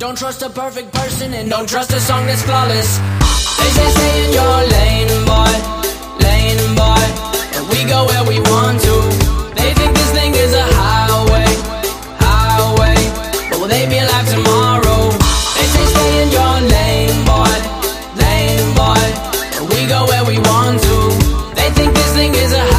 Don't trust a perfect person and don't trust a song that's flawless. They say stay in your lane, boy, and we go where we want to. They think this thing is a highway, but will they be alive tomorrow? They say stay in your lane, boy, and we go where we want to. They think this thing is a